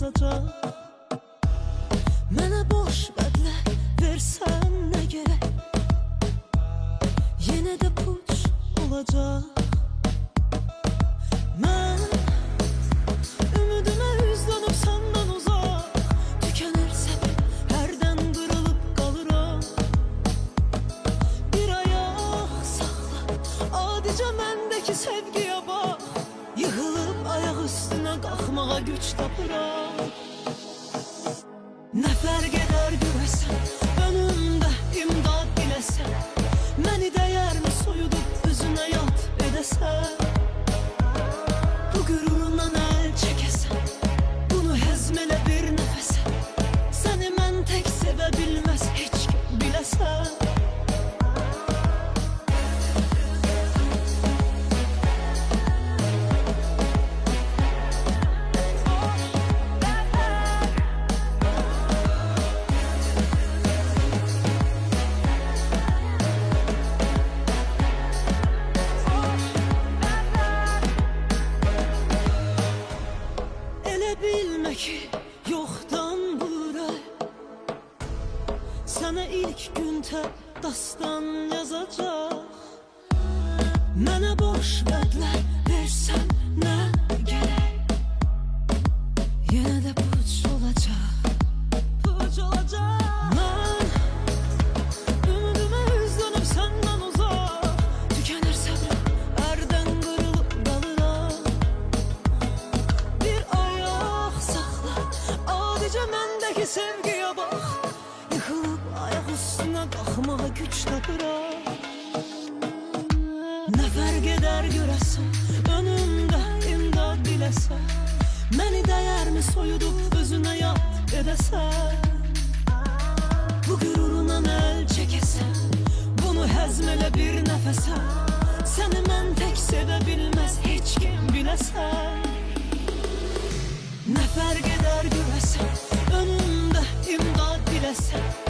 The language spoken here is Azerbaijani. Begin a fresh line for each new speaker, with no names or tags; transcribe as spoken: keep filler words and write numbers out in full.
yazacaq. Mənə boş vədlər versən nə gerək, yenə də puç olacaq. Mən ümidimə üzlənib səndən uzaq, tükənir səbir, hərdən qırılıb qalıram. Bir ayaq saxla, adicə məndəki sevgiyə bax, yığılıb ayaq üstünə qalxmağa güc tapıram. Nə fərq edər görəsən, önümdə imdad diləsən, məni dəyərmi soyudub üzünə yad edəsən. Bu qürurundan əl çəkəsən, bunu həzm elə bir nəfəsən, səni mən tək sevə bilməz heç kim biləsən. Bilmə ki, yoxdan bura sənə ilk gündə dastan yazacaq. Mənə boş vədlər versən nə gerək, yenə də puç olacaq, puç olacaq. Mən ümidimə üzlənib səndən uzaq, tükənir səbrim, ərdən qırılıb qalıram. Bir ayaq saxla, adicə məndəki sevgiyə bax, yıxılıb ayaq üstünə qalxmağa güc tapıram. Nə fərq edər görəsən, önümdə imdad diləsən, məni dəyərmi soyudub özünə yad edəsən. Bu qürurundan əl çəkəsən, bunu həzm elə bir nəfəsən, səni mən tək sevə bilməz heç kim biləsən. Nə fərq edər görəsən, önümdə imdad diləsən,